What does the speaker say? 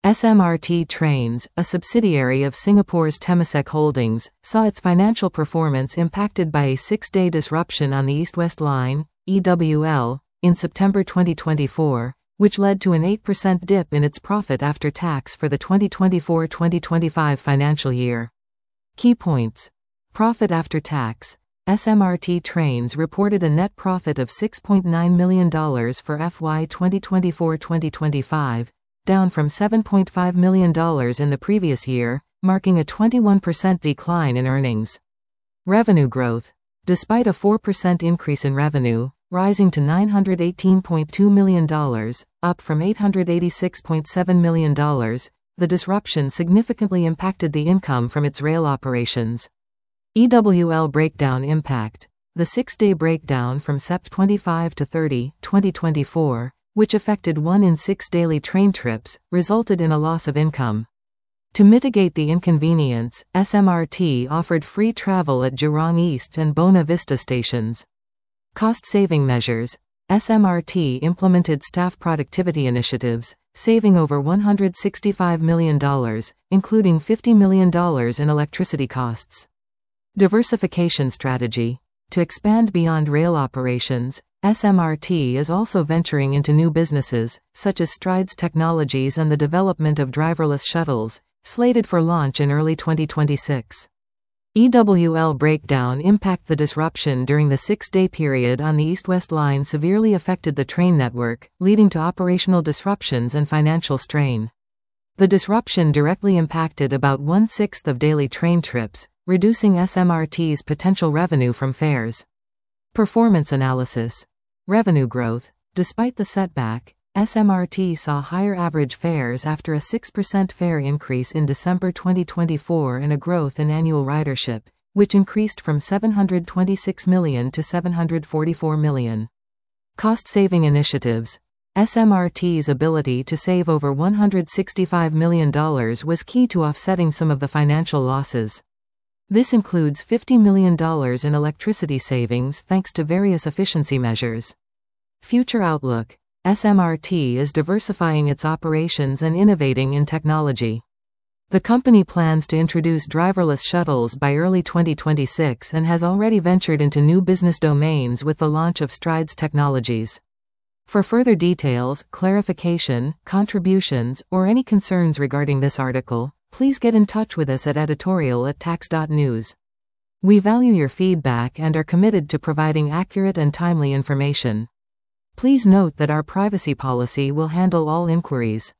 SMRT Trains, a subsidiary of Singapore's Temasek Holdings, saw its financial performance impacted by a 6-day disruption on the East-West Line, EWL, in September 2024, which led to an 8% dip in its profit after tax for the 2024-2025 financial year. Key points. Profit after tax. SMRT Trains reported a net profit of $6.9 million for FY 2024-2025, down from $7.5 million in the previous year, marking a 21% decline in earnings. Revenue growth. Despite a 4% increase in revenue, rising to $918.2 million, up from $886.7 million, the disruption significantly impacted the income from its rail operations. EWL breakdown impact. The 6-day breakdown from Sept 25 to 30, 2024, which affected 1 in 6 daily train trips, resulted in a loss of income. To mitigate the inconvenience, SMRT offered free travel at Jurong East and Bona Vista stations. Cost-saving measures. SMRT implemented staff productivity initiatives, saving over $165 million, including $50 million in electricity costs. Diversification strategy. To expand beyond rail operations, SMRT is also venturing into new businesses, such as Strides Technologies and the development of driverless shuttles, slated for launch in early 2026. EWL breakdown impact. The disruption during the 6-day period on the East-West Line severely affected the train network, leading to operational disruptions and financial strain. The disruption directly impacted about 1/6 of daily train trips, reducing SMRT's potential revenue from fares. Performance analysis. Revenue growth. Despite the setback, SMRT saw higher average fares after a 6% fare increase in December 2024 and a growth in annual ridership, which increased from 726 million to 744 million. Cost-saving initiatives. SMRT's ability to save over $165 million was key to offsetting some of the financial losses. This includes $50 million in electricity savings thanks to various efficiency measures. Future outlook. SMRT is diversifying its operations and innovating in technology. The company plans to introduce driverless shuttles by early 2026 and has already ventured into new business domains with the launch of Strides Technologies. For further details, clarification, contributions, or any concerns regarding this article, please get in touch with us at editorial@tax.news. We value your feedback and are committed to providing accurate and timely information. Please note that our privacy policy will handle all inquiries.